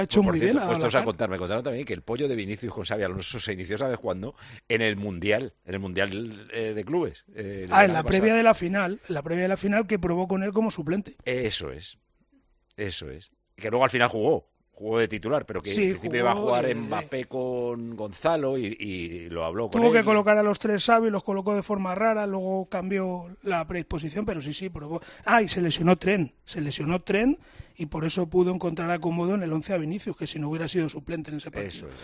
ha hecho Por muy cierto, bien. puestos a contar, me contaron también que el pollo de Vinicius con Xabi Alonso se inició, ¿sabes cuándo? En el Mundial de clubes. El En verano la pasado. previa de la final, que probó con él como suplente. Eso es. Que luego al final jugó de titular, pero que Sí, en principio jugó, iba a jugar Mbappé con Gonzalo y lo habló con tuvo él. que colocar a los tres Xavi, los colocó de forma rara, luego cambió la predisposición, pero sí, probó. Y se lesionó Trent, y por eso pudo encontrar acomodo en el 11 a Vinicius, que si no hubiera sido suplente en ese partido. Eso es.